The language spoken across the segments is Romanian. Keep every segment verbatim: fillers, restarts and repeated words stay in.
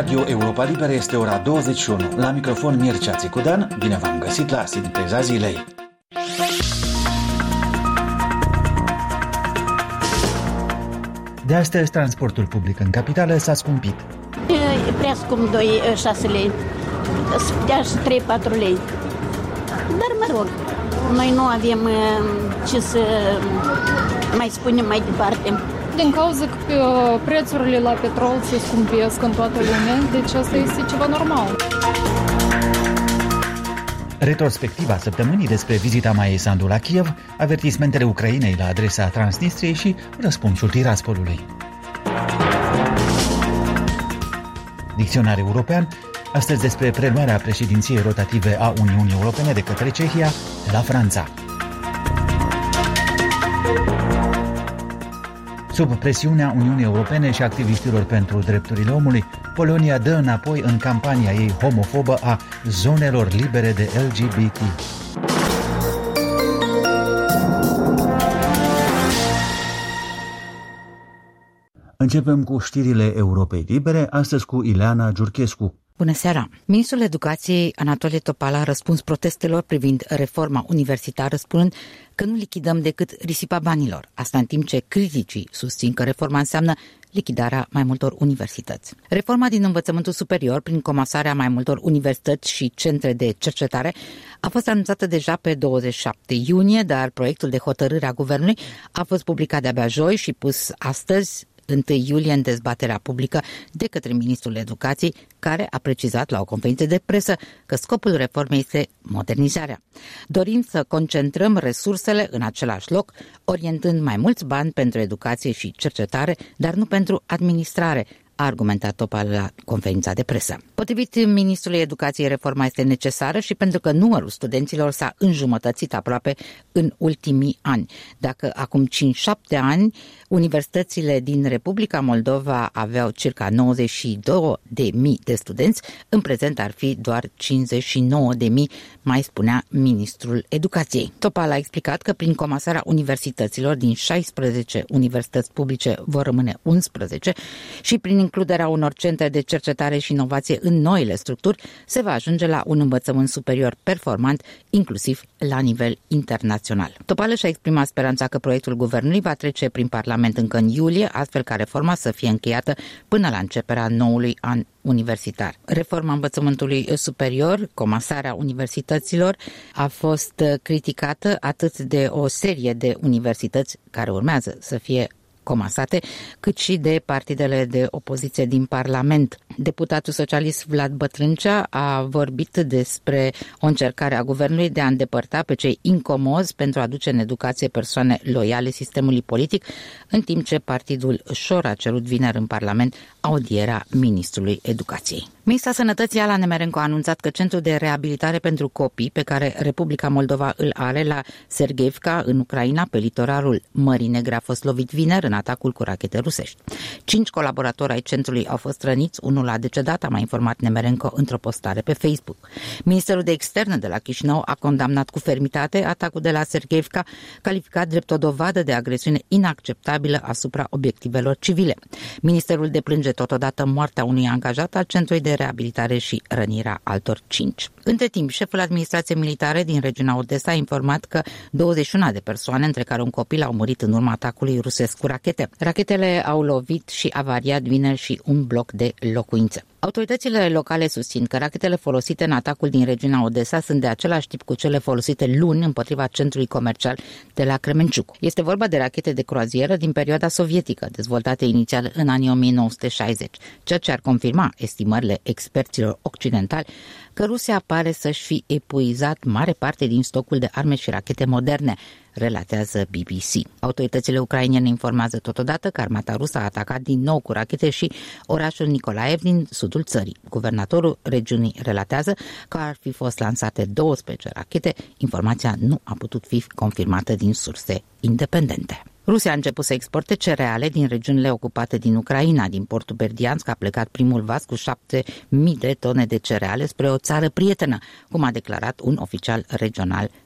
Radio Europa Liberă este ora douăzeci și unu. La microfon Mircea Țicudan, bine v-am găsit la Sinteza Zilei. De astăzi, transportul public în capitală s-a scumpit. E prea scump, doi șase lei. Se putea și trei patru lei. Dar mă rog, noi nu avem ce să mai spunem mai departe. Din cauza că prețurile la petrol se scumpesc în toată lumea, deci asta este ceva normal. Retrospectiva săptămânii despre vizita Maiei Sandu la Kiev, avertismentele Ucrainei la adresa Transnistriei și răspunsul Tiraspolului. Dicționar european, astăzi despre preluarea președinției rotative a Uniunii Europene de către Cehia de la Franța. Sub presiunea Uniunii Europene și activiștilor pentru drepturile omului, Polonia dă înapoi în campania ei homofobă a zonelor libere de L G B T. Începem cu știrile Europei Libere, astăzi cu Ileana Giurchescu. Bună seara! Ministrul Educației Anatole Topala a răspuns protestelor privind reforma universitară, spunând că nu lichidăm decât risipa banilor. Asta în timp ce criticii susțin că reforma înseamnă lichidarea mai multor universități. Reforma din învățământul superior, prin comasarea mai multor universități și centre de cercetare, a fost anunțată deja pe douăzeci și șapte iunie, dar proiectul de hotărâre a guvernului a fost publicat de-abia joi și pus astăzi, întâi iulie, în dezbaterea publică de către Ministrul Educației, care a precizat la o conferință de presă că scopul reformei este modernizarea. Dorim să concentrăm resursele în același loc, orientând mai mulți bani pentru educație și cercetare, dar nu pentru administrare, a argumentat Topala la conferința de presă. Potrivit Ministrului Educației, reforma este necesară și pentru că numărul studenților s-a înjumătățit aproape în ultimii ani. Dacă acum cinci șapte ani universitățile din Republica Moldova aveau circa nouăzeci și două de mii de studenți, în prezent ar fi doar cincizeci și nouă de mii, mai spunea Ministrul Educației. Topala a explicat că prin comasarea universităților din șaisprezece universități publice vor rămâne unsprezece și prin includerea unor centre de cercetare și inovație în noile structuri, se va ajunge la un învățământ superior performant, inclusiv la nivel internațional. Topala și-a exprimat speranța că proiectul guvernului va trece prin Parlament încă în iulie, astfel ca reforma să fie încheiată până la începerea noului an universitar. Reforma învățământului superior, comasarea universităților, a fost criticată atât de o serie de universități care urmează să fie comasate, cât și de partidele de opoziție din Parlament. Deputatul socialist Vlad Bătrâncea a vorbit despre o încercare a guvernului de a îndepărta pe cei incomozi pentru a aduce în educație persoane loiale sistemului politic, în timp ce partidul Șor a cerut vineri în Parlament audierea ministrului Educației. Ministra Sănătății Ala Nemerenko a anunțat că centrul de reabilitare pentru copii pe care Republica Moldova îl are la Sergeivka, în Ucraina, pe litoralul Mării Negre, a fost lovit vineri în atacul cu rachete rusești. Cinci colaboratori ai centrului au fost răniți, unul a decedat, a mai informat Nemerenko într-o postare pe Facebook. Ministerul de Externe de la Chișinău a condamnat cu fermitate atacul de la Sergeivka, calificat drept o dovadă de agresiune inacceptabilă asupra obiectivelor civile. Ministerul deplânge totodată moartea unui angajat al centrului de reabilitare și rănirea altor cinci. Între timp, șeful administrației militare din regiunea Odessa a informat că douăzeci și unu de persoane, între care un copil, au murit în urma atacului rusesc cu rachete. Rachetele au lovit și avariat vineri și un bloc de locuințe. Autoritățile locale susțin că rachetele folosite în atacul din regiunea Odessa sunt de același tip cu cele folosite luni împotriva centrului comercial de la Kremenciuk. Este vorba de rachete de croazieră din perioada sovietică, dezvoltate inițial în anii o mie nouă sute șaizeci, ceea ce ar confirma estimările experților occidentali că Rusia pare să-și fi epuizat mare parte din stocul de arme și rachete moderne, relatează B B C. Autoritățile ucrainene informează totodată că armata rusă a atacat din nou cu rachete și orașul Nicolaev din sudul țării. Guvernatorul regiunii relatează că ar fi fost lansate douăsprezece rachete. Informația nu a putut fi confirmată din surse independente. Rusia a început să exporte cereale din regiunile ocupate din Ucraina. Din portul Berdiansk a plecat primul vas cu șapte mii de tone de cereale spre o țară prietenă, cum a declarat un oficial regional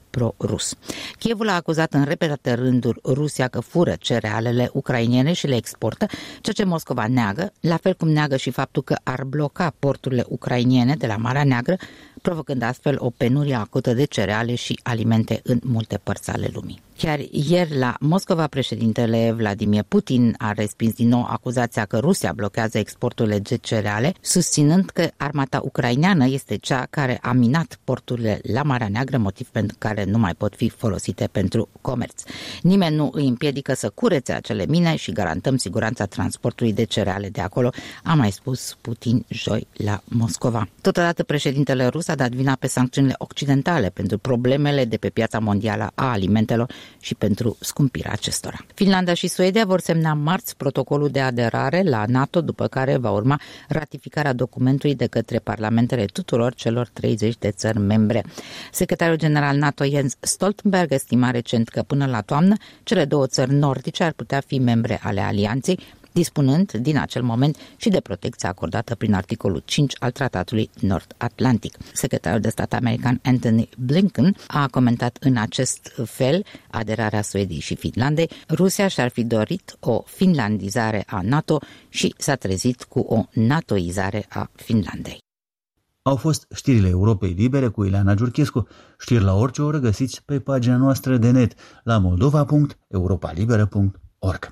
pro-rus. Kievul a acuzat în repetate rânduri Rusia că fură cerealele ucrainene și le exportă, ceea ce Moscova neagă, la fel cum neagă și faptul că ar bloca porturile ucrainene de la Marea Neagră, provocând astfel o penurie acută de cereale și alimente în multe părți ale lumii. Chiar ieri la Moscova, președintele Vladimir Putin a respins din nou acuzația că Rusia blochează exporturile de cereale, susținând că armata ucraineană este cea care a minat porturile la Marea Neagră, motiv pentru care nu mai pot fi folosite pentru comerț. Nimeni nu îi împiedică să curețe acele mine și garantăm siguranța transportului de cereale de acolo, a mai spus Putin joi la Moscova. Totodată, președintele rus a dat vina pe sancțiunile occidentale pentru problemele de pe piața mondială a alimentelor și pentru scumpirea acestora. Finlanda și Suedia vor semna marți protocolul de aderare la NATO, după care va urma ratificarea documentului de către parlamentele tuturor celor treizeci de țări membre. Secretarul general NATO Jens Stoltenberg estima recent că până la toamnă cele două țări nordice ar putea fi membre ale alianței, dispunând din acel moment și de protecția acordată prin articolul cinci al Tratatului Nord-Atlantic. Secretarul de stat american Antony Blinken a comentat în acest fel aderarea Suediei și Finlandei. Rusia și-ar fi dorit o finlandizare a NATO și s-a trezit cu o natoizare a Finlandei. Au fost știrile Europei Libere cu Ileana Giurchescu. Știri la orice oră găsiți pe pagina noastră de net la moldova punct europa liberă punct org.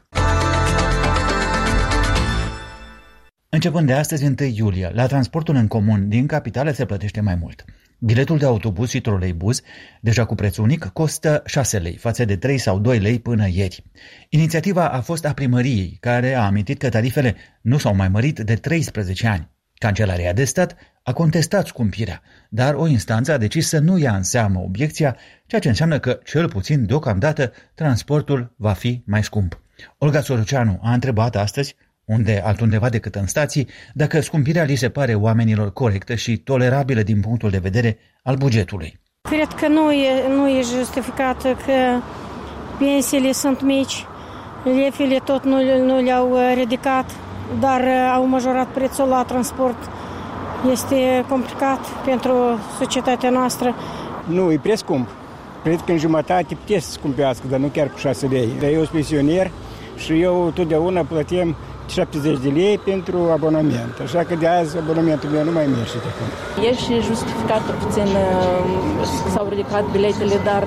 Începând de astăzi, întâi iulie, la transportul în comun din capitală se plătește mai mult. Biletul de autobuz și troleibuz, deja cu preț unic, costă șase lei, față de trei sau doi lei până ieri. Inițiativa a fost a primăriei, care a amintit că tarifele nu s-au mai mărit de treisprezece ani. Cancelaria de stat a contestat scumpirea, dar o instanță a decis să nu ia în seamă obiecția, ceea ce înseamnă că, cel puțin deocamdată, transportul va fi mai scump. Olga Soroceanu a întrebat astăzi, unde altundeva decât în stații, dacă scumpirea li se pare oamenilor corectă și tolerabilă din punctul de vedere al bugetului. Cred că nu e, nu e justificat, că pensiile sunt mici, lefele tot nu, nu le-au ridicat, dar au majorat prețul la transport. Este complicat pentru societatea noastră. Nu, e prea scump. Cred că în jumătate puteți să scumpească, dar nu chiar cu șase lei. Dar eu sunt pensioner și eu totdeauna plătim șaptezeci de lei pentru abonament. Așa că de azi abonamentul meu nu mai merge de acum. E și justificat puțin, s-au ridicat biletele, dar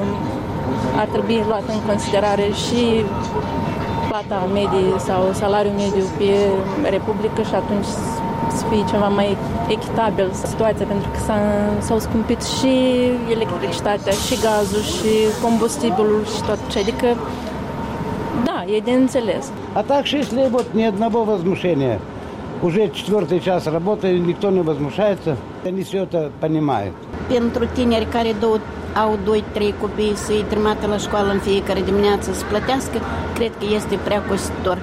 ar trebui luat în considerare și plata medie sau salariul mediu pe Republică și atunci să fie ceva mai echitabil situația, pentru că s-au scumpit și electricitatea, și gazul, și combustibilul și tot ce. Adică да, e de înțeles. А так шесть лет вот ни одного возмущения. Уже четвертый час работы, никто не возмущается, они все это понимают. Pentru tineri care dou, au doi trei copii să-i trimată la școală în fiecare dimineață să plătească, cred că este prea costisitor.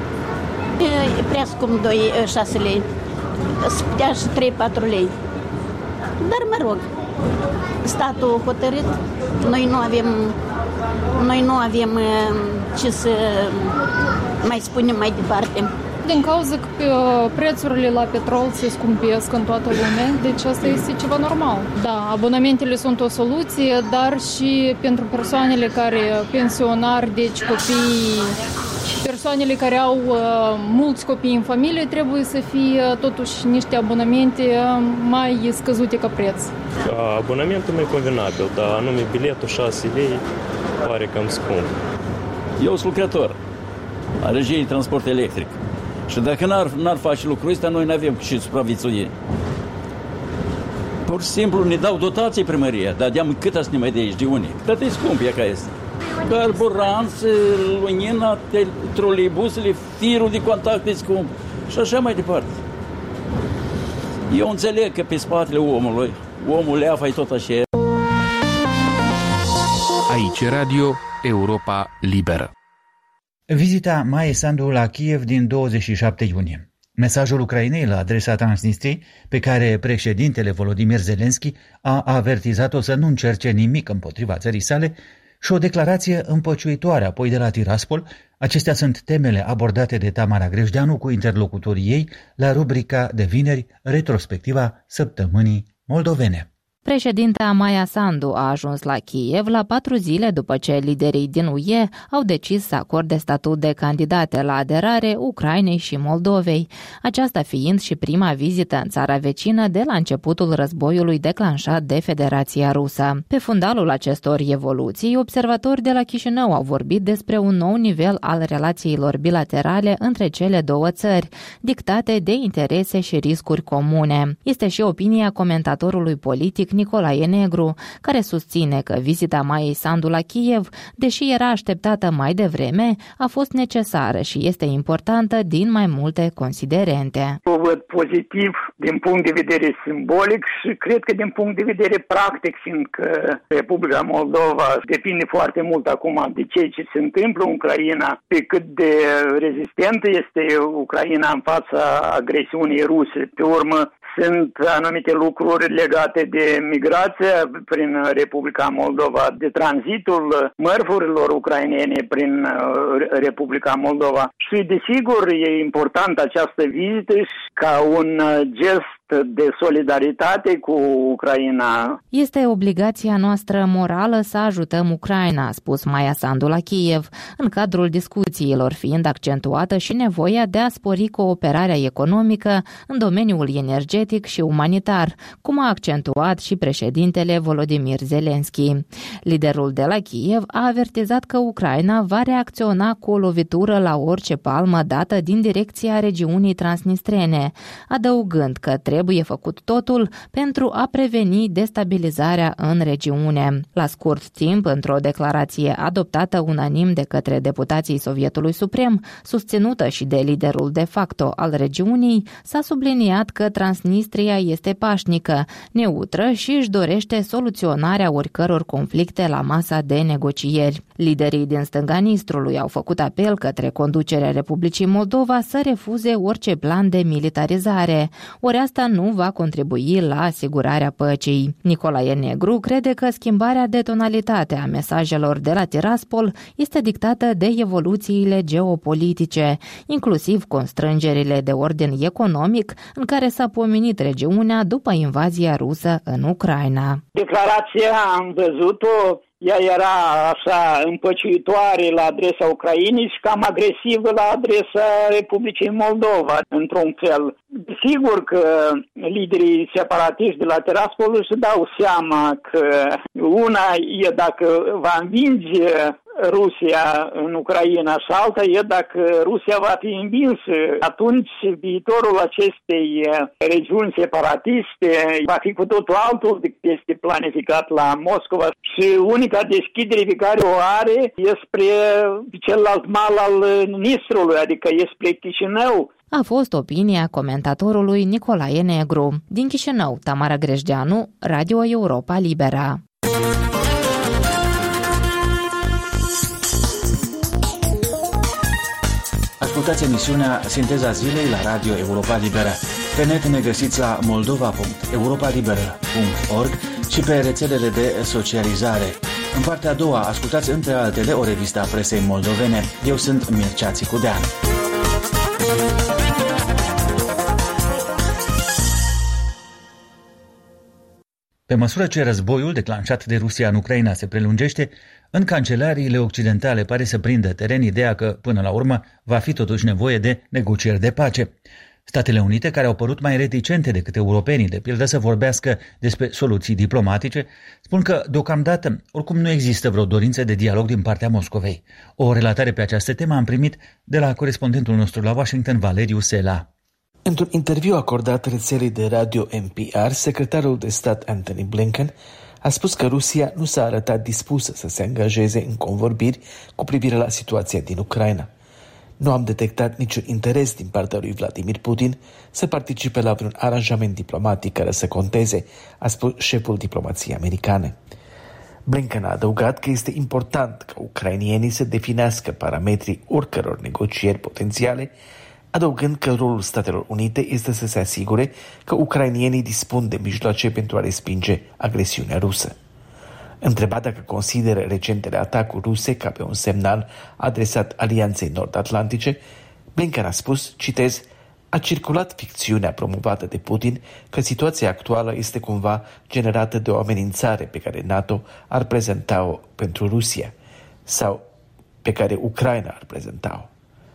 E prea scump doi șase lei, să putea și trei patru lei. Dar mă rog, statul a hotărât, noi nu avem Noi nu avem ce să mai spunem mai departe. Din cauza că prețurile la petrol se scumpesc în toată lumea, deci asta este ceva normal. Da, abonamentele sunt o soluție, dar și pentru persoanele care pensionari, deci copii, persoanele care au uh, mulți copii în familie, trebuie să fie totuși niște abonamente mai scăzute ca preț. Abonamentul mai convenabil, dar anume biletul șase lei pare cam scump. Eu sunt lucrător a regiei transport electric și dacă n-ar, n-ar face lucrul ăsta, noi n-avem și supraviețui. Pur și simplu ne dau dotații primăria, dar de-am cât să ne mai de aici, de unii? Dar e scump, e ca este. Carburanți, lumină, troleibusele, firul de contact e scump și așa mai departe. Eu înțeleg că pe spatele omului, omul leafa e tot așa. Aici Radio Europa Liberă. Vizita Maie Sandu la Kiev din douăzeci și șapte iunie. Mesajul Ucrainei la adresa Transnistriei, pe care președintele Volodymyr Zelensky a avertizat-o să nu încerce nimic împotriva țării sale, și o declarație împăciuitoare apoi de la Tiraspol. Acestea sunt temele abordate de Tamara Grejdeanu cu interlocutorii ei la rubrica de vineri, retrospectiva săptămânii moldovene. Președinta Maia Sandu a ajuns la Kiev la patru zile după ce liderii din U E au decis să acorde statut de candidate la aderare Ucrainei și Moldovei, aceasta fiind și prima vizită în țara vecină de la începutul războiului declanșat de Federația Rusă. Pe fundalul acestor evoluții, observatori de la Chișinău au vorbit despre un nou nivel al relațiilor bilaterale între cele două țări, dictate de interese și riscuri comune. Este și opinia comentatorului politic Nicolae Negru, care susține că vizita Maiei Sandu la Kiev, deși era așteptată mai devreme, a fost necesară și este importantă din mai multe considerente. O văd pozitiv din punct de vedere simbolic și cred că din punct de vedere practic, fiindcă Republica Moldova depinde foarte mult acum de ceea ce se întâmplă în Ucraina, pe cât de rezistentă este Ucraina în fața agresiunii ruse. Pe urmă, sunt anumite lucruri legate de migrația prin Republica Moldova, de tranzitul mărfurilor ucrainene prin Republica Moldova. Și desigur e important această vizită ca un gest de solidaritate cu Ucraina. Este obligația noastră morală să ajutăm Ucraina, a spus Maia Sandu la Kiev, în cadrul discuțiilor fiind accentuată și nevoia de a spori cooperarea economică în domeniul energetic și umanitar, cum a accentuat și președintele Volodymyr Zelensky. Liderul de la Kiev a avertizat că Ucraina va reacționa cu o lovitură la orice palmă dată din direcția regiunii transnistrene, adăugând că trebuie făcut totul pentru a preveni destabilizarea în regiune. La scurt timp, într-o declarație adoptată unanim de către deputații Sovietului Suprem, susținută și de liderul de facto al regiunii, s-a subliniat că Transnistria este pașnică, neutră și își dorește soluționarea oricăror conflicte la masa de negocieri. Liderii din stânga Nistrului au făcut apel către conducerea Republicii Moldova să refuze orice plan de militarizare, ori asta nu va contribui la asigurarea păcii. Nicolae Negru crede că schimbarea de tonalitate a mesajelor de la Tiraspol este dictată de evoluțiile geopolitice, inclusiv constrângerile de ordin economic în care s-a pomenit regiunea după invazia rusă în Ucraina. Declarația am văzut-o, ea era așa împăciuitoare la adresa Ucrainei și cam agresivă la adresa Republicii Moldova, într-un fel. Sigur că liderii separatiști de la Tiraspol își dau seama că una e dacă va învinge Rusia în Ucraina și alta e dacă Rusia va fi învinsă. Atunci viitorul acestei regiuni separatiste va fi cu totul altul decât este planificat la Moscova și unica deschidere pe care o are e spre celălalt mal al Nistrului, adică e spre Chișinău. A fost opinia comentatorului Nicolae Negru. Din Chișinău, Tamara Grejdeanu, Radio Europa Libera. Ascultați emisiunea Sinteza Zilei la Radio Europa Liberă. Pe net ne găsiți la moldova punct europa liberă punct org și pe rețelele de socializare. În partea a doua, ascultați între altele o revistă a presei moldovene. Eu sunt Mircea Țicudean. Pe măsură ce războiul declanșat de Rusia în Ucraina se prelungește, în cancelariile occidentale pare să prindă teren ideea că, până la urmă, va fi totuși nevoie de negocieri de pace. Statele Unite, care au părut mai reticente decât europenii, de pildă, să vorbească despre soluții diplomatice, spun că, deocamdată, oricum nu există vreo dorință de dialog din partea Moscovei. O relatare pe această temă am primit de la corespondentul nostru la Washington, Valeriu Sela. Într-un interviu acordat rețelei de radio N P R, secretarul de stat Antony Blinken a spus că Rusia nu s-a arătat dispusă să se angajeze în convorbiri cu privire la situația din Ucraina. Nu am detectat niciun interes din partea lui Vladimir Putin să participe la vreun aranjament diplomatic care să conteze, a spus șeful diplomației americane. Blinken a adăugat că este important ca ucrainienii să definească parametrii oricăror negocieri potențiale, adăugând că rolul Statelor Unite este să se asigure că ucrainienii dispun de mijloace pentru a respinge agresiunea rusă. Întrebat dacă consideră recentele atacuri ruse ca pe un semnal adresat Alianței Nord-Atlantice, Blinken a spus, citez, A circulat ficțiunea promovată de Putin că situația actuală este cumva generată de o amenințare pe care NATO ar prezenta-o pentru Rusia sau pe care Ucraina ar prezenta-o.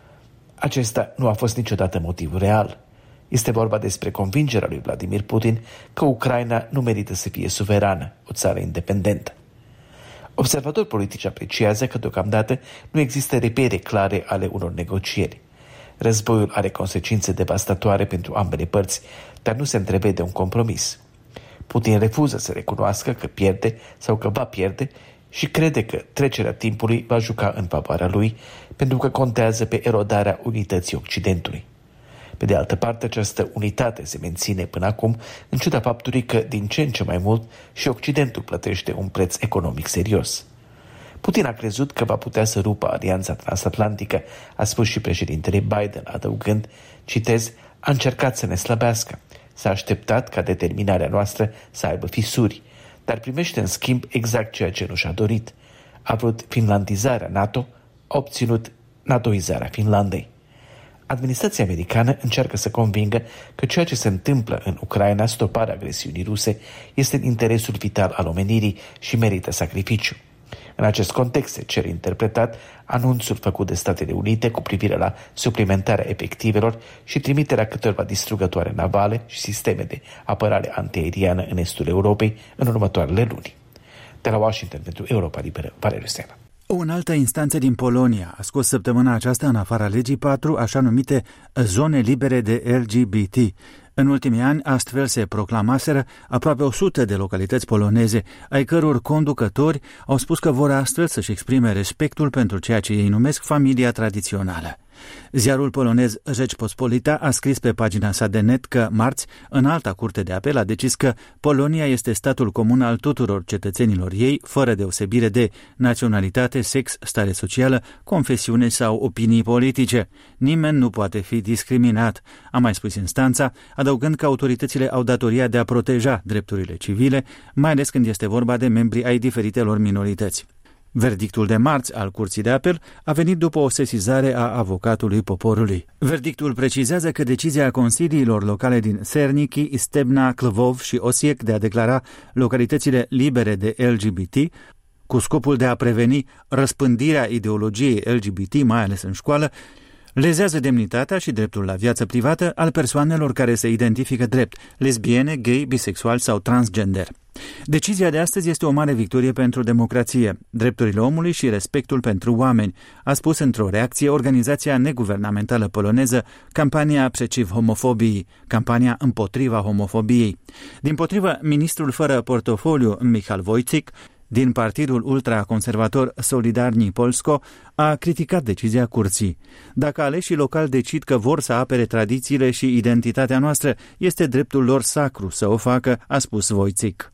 Acesta nu a fost niciodată motivul real. Este vorba despre convingerea lui Vladimir Putin că Ucraina nu merită să fie suverană, o țară independentă. Observatori politici apreciază că deocamdată nu există repere clare ale unor negocieri. Războiul are consecințe devastatoare pentru ambele părți, dar nu se întrevede un compromis. Putin refuză să recunoască că pierde sau că va pierde și crede că trecerea timpului va juca în favoarea lui, pentru că contează pe erodarea unității Occidentului. Pe de altă parte, această unitate se menține până acum, în ciuda faptului că, din ce în ce mai mult, și Occidentul plătește un preț economic serios. Putin a crezut că va putea să rupă alianța transatlantică, a spus și președintele Biden, adăugând, citez, a încercat să ne slăbească, s-a așteptat ca determinarea noastră să aibă fisuri, dar primește în schimb exact ceea ce nu și-a dorit. A vrut finlandizarea NATO, a obținut natoizarea Finlandei. Administrația americană încearcă să convingă că ceea ce se întâmplă în Ucraina, stoparea agresiunii ruse, este în interesul vital al omenirii și merită sacrificiu. În acest context se cere interpretat anunțul făcut de Statele Unite cu privire la suplimentarea efectivelor și trimiterea câtorva distrugătoare navale și sisteme de apărare antiaeriană în estul Europei în următoarele luni. De la Washington pentru Europa Liberă, Valeriu Sena. O înaltă instanță din Polonia a scos săptămâna aceasta în afara legii patru așa numite zone libere de L G B T. În ultimii ani, astfel se proclamaseră aproape o sută de localități poloneze, ai căror conducători au spus că vor astfel să-și exprime respectul pentru ceea ce ei numesc familia tradițională. Ziarul polonez Rzeczpospolita a scris pe pagina sa de net că marți, Înalta Curte de Apel a decis că Polonia este statul comun al tuturor cetățenilor ei, fără deosebire de naționalitate, sex, stare socială, confesiune sau opinii politice. Nimeni nu poate fi discriminat, a mai spus instanța, adăugând că autoritățile au datoria de a proteja drepturile civile, mai ales când este vorba de membri ai diferitelor minorități. Verdictul de marți al Curții de Apel a venit după o sesizare a avocatului poporului. Verdictul precizează că decizia consiliilor locale din Serniki, Istebna, Clăvov și Osiek de a declara localitățile libere de L G B T, cu scopul de a preveni răspândirea ideologiei L G B T, mai ales în școală, lezează demnitatea și dreptul la viață privată al persoanelor care se identifică drept lesbiene, gay, bisexual sau transgender. Decizia de astăzi este o mare victorie pentru democrație, drepturile omului și respectul pentru oameni, a spus într-o reacție organizația neguvernamentală poloneză Campania Przeciw Homofobii, campania împotriva homofobiei. Dimpotrivă, ministrul fără portofoliu Michał Wojcik, din partidul ultraconservator Solidarni Polsko, a criticat decizia curții. Dacă aleșii locali decid că vor să apere tradițiile și identitatea noastră, este dreptul lor sacru să o facă, a spus Wojcik.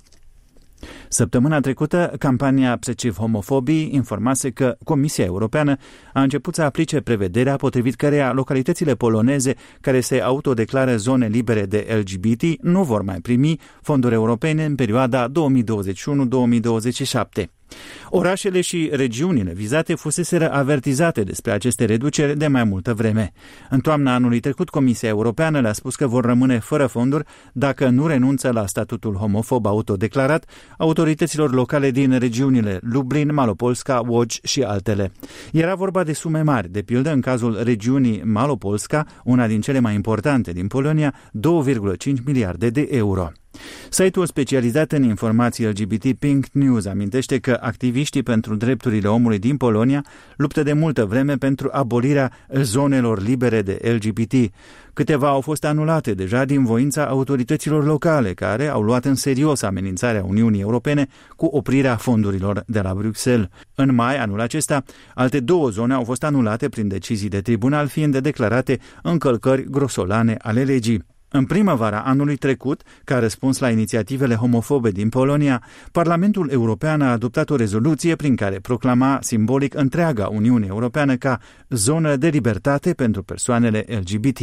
Săptămâna trecută, campania Przeciw Homofobii informase că Comisia Europeană a început să aplice prevederea potrivit căreia localitățile poloneze care se autodeclară zone libere de L G B T nu vor mai primi fonduri europene în perioada două mii douăzeci și unu două mii douăzeci și șapte. Orașele și regiunile vizate fuseseră avertizate despre aceste reduceri de mai multă vreme. În toamna anului trecut, Comisia Europeană le-a spus că vor rămâne fără fonduri dacă nu renunță la statutul homofob autodeclarat autorităților locale din regiunile Lublin, Malopolska, Łódź și altele. Era vorba de sume mari, de pildă în cazul regiunii Malopolska, una din cele mai importante din Polonia, două virgulă cinci miliarde de euro. Site-ul specializat în informații L G B T Pink News amintește că activiștii pentru drepturile omului din Polonia luptă de multă vreme pentru abolirea zonelor libere de L G B T. Câteva au fost anulate deja din voința autorităților locale, care au luat în serios amenințarea Uniunii Europene cu oprirea fondurilor de la Bruxelles. În mai anul acesta, alte două zone au fost anulate prin decizii de tribunal, fiind declarate încălcări grosolane ale legii. În primăvara anului trecut, ca răspuns la inițiativele homofobe din Polonia, Parlamentul European a adoptat o rezoluție prin care proclama simbolic întreaga Uniune Europeană ca zonă de libertate pentru persoanele L G B T.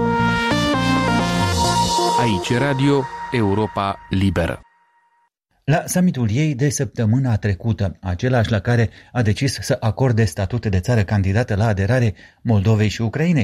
Aici Radio Europa Liberă. La summitul ei de săptămâna trecută, același la care a decis să acorde statute de țară candidată la aderare Moldovei și Ucrainei,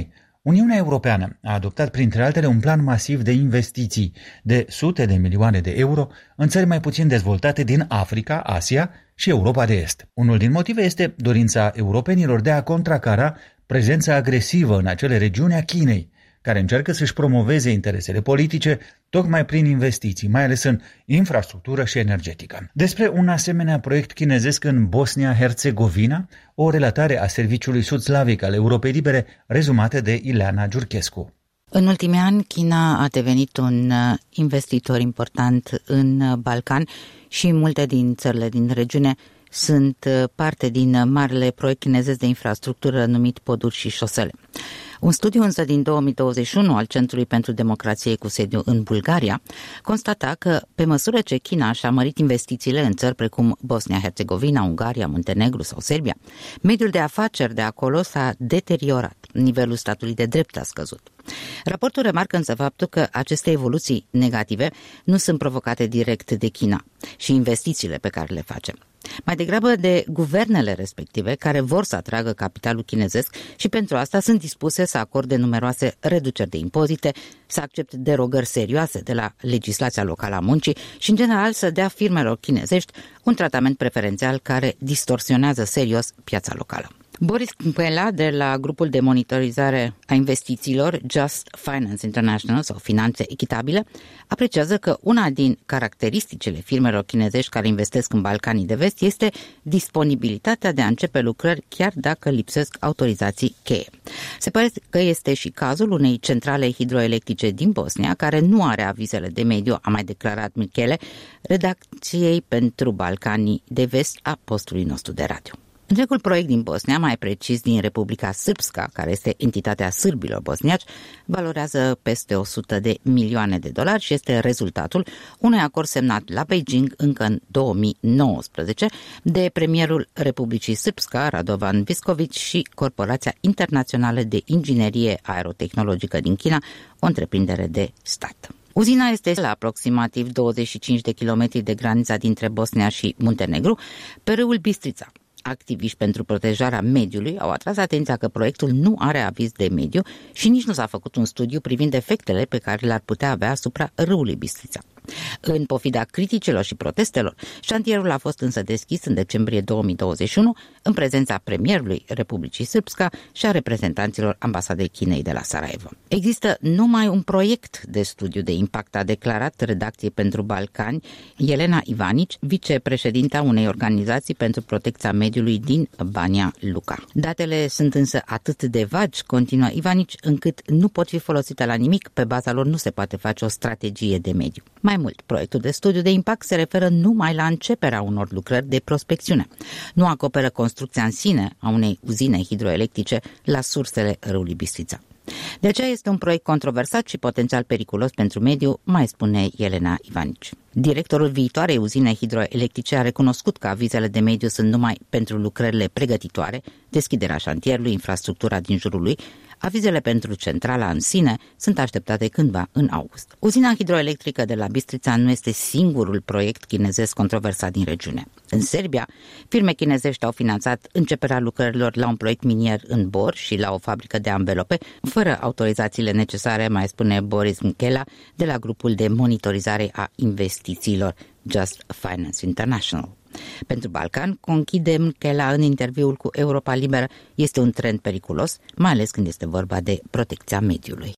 Uniunea Europeană a adoptat printre altele un plan masiv de investiții de sute de milioane de euro în țări mai puțin dezvoltate din Africa, Asia și Europa de Est. Unul din motive este dorința europenilor de a contracara prezența agresivă în acele regiuni a Chinei, care încearcă să-și promoveze interesele politice tocmai prin investiții, mai ales în infrastructură și energetică. Despre un asemenea proiect chinezesc în Bosnia-Herzegovina, o relatare a Serviciului Sud-Slavic al Europei Libere, rezumată de Ileana Giurchescu. În ultimii ani, China a devenit un investitor important în Balcan și multe din țările din regiune sunt parte din marele proiect chinezesc de infrastructură numit Poduri și șosele. Un studiu însă din două mii douăzeci și unu al Centrului pentru Democrație cu sediu în Bulgaria constata că, pe măsură ce China și-a mărit investițiile în țări precum Bosnia-Herzegovina, Ungaria, Muntenegru sau Serbia, mediul de afaceri de acolo s-a deteriorat, nivelul statului de drept a scăzut. Raportul remarcă însă faptul că aceste evoluții negative nu sunt provocate direct de China și investițiile pe care le face, mai degrabă de guvernele respective care vor să atragă capitalul chinezesc și pentru asta sunt dispuse să acorde numeroase reduceri de impozite, să accepte derogări serioase de la legislația locală a muncii și, în general, să dea firmelor chinezești un tratament preferențial care distorsionează serios piața locală. Boris Câmpela, de la grupul de monitorizare a investițiilor Just Finance International sau Finanțe Echitabile, apreciază că una din caracteristicile firmelor chinezești care investesc în Balcanii de Vest este disponibilitatea de a începe lucrări chiar dacă lipsesc autorizații cheie. Se pare că este și cazul unei centrale hidroelectrice din Bosnia, care nu are avizele de mediu, a mai declarat Michele, redacției pentru Balcanii de Vest a postului nostru de radio. Întregul proiect din Bosnia, mai precis din Republica Srpska, care este entitatea sârbilor bosniaci, valorează peste o sută de milioane de dolari și este rezultatul unui acord semnat la Beijing încă în două mii nouăsprezece de premierul Republicii Srpska, Radovan Visković, și Corporația Internațională de Inginerie Aerotehnologică din China, o întreprindere de stat. Uzina este la aproximativ douăzeci și cinci de kilometri de granița dintre Bosnia și Muntenegru, pe râul Bistrița. Activiști pentru protejarea mediului au atras atenția că proiectul nu are aviz de mediu și nici nu s-a făcut un studiu privind efectele pe care le-ar putea avea asupra râului Bistrița. În pofida criticilor și protestelor, șantierul a fost însă deschis în decembrie două mii douăzeci și unu în prezența premierului Republicii Srpska și a reprezentanților ambasadei Chinei de la Sarajevo. Există numai un proiect de studiu de impact, a declarat redacției pentru Balcani Elena Ivanici, vicepreședinta unei organizații pentru protecția mediului din Banja Luka. Datele sunt însă atât de vagi, continuă Ivanici, încât nu pot fi folosite la nimic, pe baza lor nu se poate face o strategie de mediu. Mai mult, proiectul de studiu de impact se referă numai la începerea unor lucrări de prospecțiune. Nu acoperă construcția în sine a unei uzine hidroelectrice la sursele râului Bistrița. De aceea este un proiect controversat și potențial periculos pentru mediu, mai spune Elena Ivanici. Directorul viitoarei uzine hidroelectrice a recunoscut că avizele de mediu sunt numai pentru lucrările pregătitoare, deschiderea șantierului, infrastructura din jurul lui. Avizele pentru centrala în sine sunt așteptate cândva în august. Uzina hidroelectrică de la Bistrița nu este singurul proiect chinezesc controversat din regiune. În Serbia, firme chinezești au finanțat începerea lucrărilor la un proiect minier în Bor și la o fabrică de anvelope, fără autorizațiile necesare, mai spune Boris Michela, de la grupul de monitorizare a investițiilor Just Finance International. Pentru Balcan, conchide Michela în interviul cu Europa Liberă, este un trend periculos, mai ales când este vorba de protecția mediului.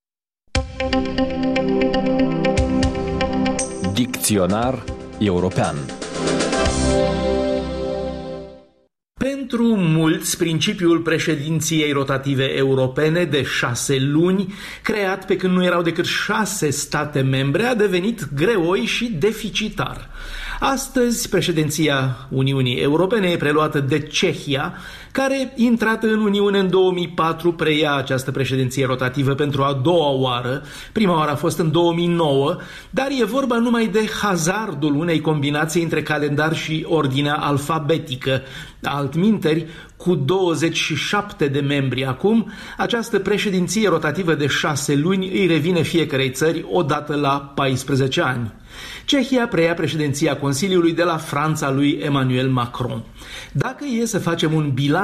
Dicționar european. Pentru mulți, principiul președinției rotative europene de șase luni, creat pe când nu erau decât șase state membre, a devenit greoi și deficitar. Astăzi, președinția Uniunii Europene e preluată de Cehia, care, intrată în Uniune în două mii patru, preia această președinție rotativă pentru a doua oară. Prima oară a fost în două mii nouă, dar e vorba numai de hazardul unei combinații între calendar și ordinea alfabetică. Altminteri, cu douăzeci și șapte de membri acum, această președinție rotativă de șase luni îi revine fiecarei țări odată la paisprezece ani. Cehia preia președinția Consiliului de la Franța lui Emmanuel Macron. Dacă e să facem un bilanț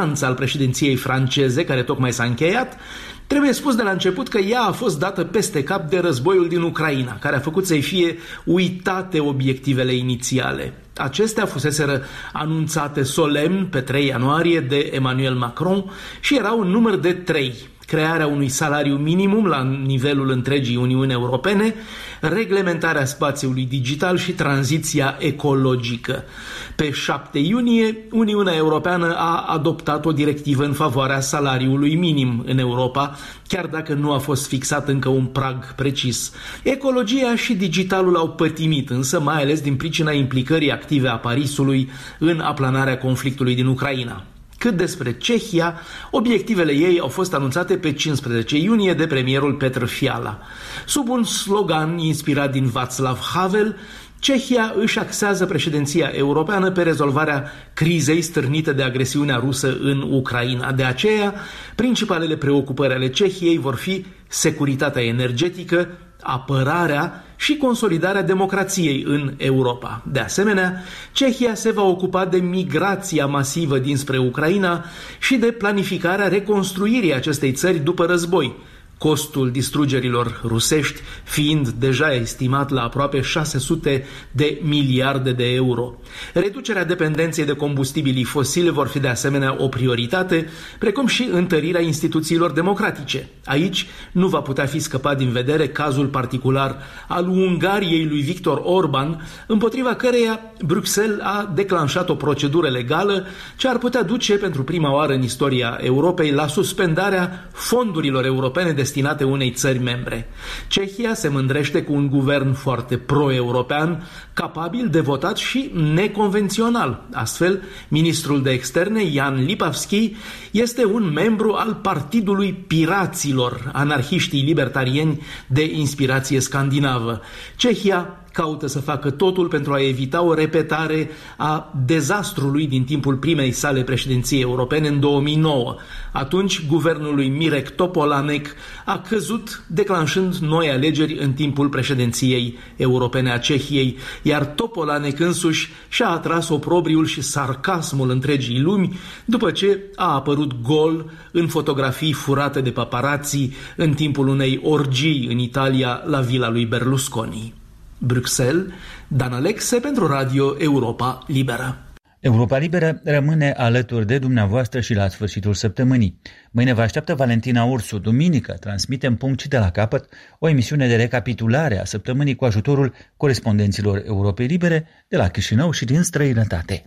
bilanț al președinției franceze, care tocmai s-a încheiat, trebuie spus de la început că ea a fost dată peste cap de războiul din Ucraina, care a făcut să-i fie uitate obiectivele inițiale. Acestea fuseseră anunțate solemn pe trei ianuarie de Emmanuel Macron și erau în număr de trei: crearea unui salariu minimum la nivelul întregii Uniuni Europene, reglementarea spațiului digital și tranziția ecologică. Pe șapte iunie, Uniunea Europeană a adoptat o directivă în favoarea salariului minim în Europa, chiar dacă nu a fost fixat încă un prag precis. Ecologia și digitalul au pătimit, însă mai ales din pricina implicării active a Parisului în aplanarea conflictului din Ucraina. Cât despre Cehia, obiectivele ei au fost anunțate pe cincisprezece iunie de premierul Petr Fiala. Sub un slogan inspirat din Václav Havel, Cehia își axează președinția europeană pe rezolvarea crizei stârnite de agresiunea rusă în Ucraina. De aceea, principalele preocupări ale Cehiei vor fi securitatea energetică, apărarea și consolidarea democrației în Europa. De asemenea, Cehia se va ocupa de migrația masivă dinspre Ucraina și de planificarea reconstruirii acestei țări după război, costul distrugerilor rusești fiind deja estimat la aproape șase sute de miliarde de euro. Reducerea dependenței de combustibilii fosile vor fi de asemenea o prioritate, precum și întărirea instituțiilor democratice. Aici nu va putea fi scăpat din vedere cazul particular al Ungariei lui Viktor Orban, împotriva căreia Bruxelles a declanșat o procedură legală ce ar putea duce pentru prima oară în istoria Europei la suspendarea fondurilor europene destinate unei țări membre. Cehia se mândrește cu un guvern foarte pro-european, capabil de votat și neconvențional. Astfel, ministrul de externe, Jan Lipavský, este un membru al Partidului Piraților, anarhiștii libertarieni de inspirație scandinavă. Cehia caută să facă totul pentru a evita o repetare a dezastrului din timpul primei sale președinții europene în două mii nouă. Atunci, guvernul lui Mirek Topolánek a căzut, declanșând noi alegeri în timpul președinției europene a Cehiei, iar Topolánek însuși și-a atras oprobriul și sarcasmul întregii lumi după ce a apărut gol în fotografii furate de paparații în timpul unei orgii în Italia la vila lui Berlusconi. Bruxelles, Dan Alexe pentru Radio Europa Liberă. Europa Liberă rămâne alături de dumneavoastră și la sfârșitul săptămânii. Mâine vă așteaptă Valentina Ursu. Duminică transmitem punct și de la capăt o emisiune de recapitulare a săptămânii cu ajutorul corespondenților Europei Libere de la Chișinău și din străinătate.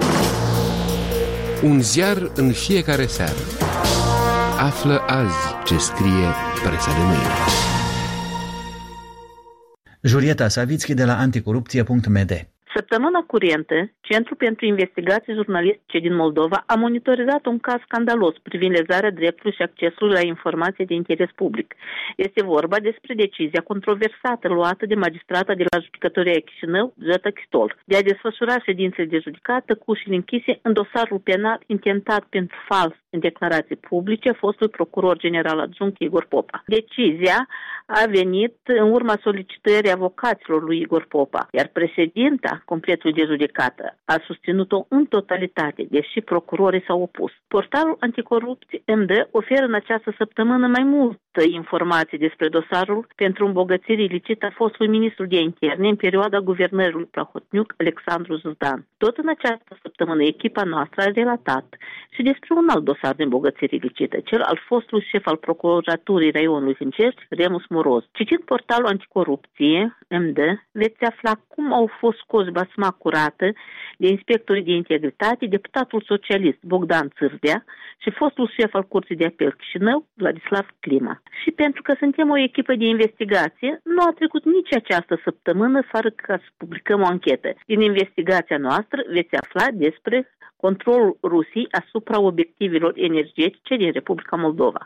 Un ziar în fiecare seară. Află azi ce scrie presa de mâine. Julieta Savitski de la anticorupție punct m d. Săptămâna curentă, Centrul pentru Investigații Jurnalistice din Moldova a monitorizat un caz scandalos privind lezarea dreptului și accesului la informații de interes public. Este vorba despre decizia controversată luată de magistrata de la Judecătoria Chișinău, Zeta Chistol, de a desfășura ședințele de judecată cu ușile închise în dosarul penal intentat pentru fals în declarații publice fostului procuror general adjunct Igor Popa. Decizia a venit în urma solicitării avocaților lui Igor Popa, iar președinta completului de judecată a susținut-o în totalitate, deși procurorii s-au opus. Portalul Anticorupție M D oferă în această săptămână mai multă informații despre dosarul pentru îmbogățire ilicită a fostului ministru de interne în perioada guvernărului Plahotniuc Alexandru Zuzdan. Tot în această săptămână, echipa noastră a relatat și despre un alt dosar de îmbogățire ilicită, cel al fostului șef al Procuraturii Raionului Hâncești, Remus Moroz. Citind portalul Anticorupție M D, veți afla cum au fost scoși basma curată de inspectorii de integritate, deputatul socialist Bogdan Țârdea și fostul șef al Curții de Apel Chișinău, Vladislav Clima. Și pentru că suntem o echipă de investigație, nu a trecut nici această săptămână fără ca să publicăm o anchetă. Din investigația noastră veți afla despre controlul Rusiei asupra obiectivelor energetice din Republica Moldova.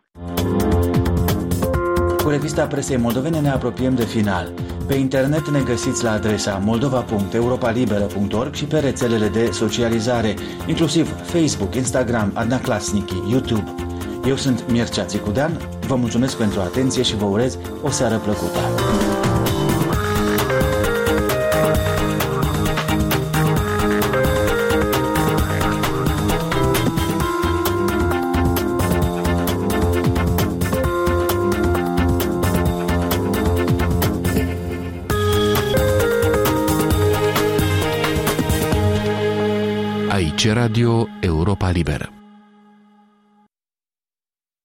Cu revista presei moldovene ne apropiem de final. Pe internet ne găsiți la adresa moldova punct europa liberă punct org și pe rețelele de socializare, inclusiv Facebook, Instagram, Adna Klasniki, YouTube. Eu sunt Mircea Țicudean, vă mulțumesc pentru atenție și vă urez o seară plăcută. Aici Radio Europa Liberă.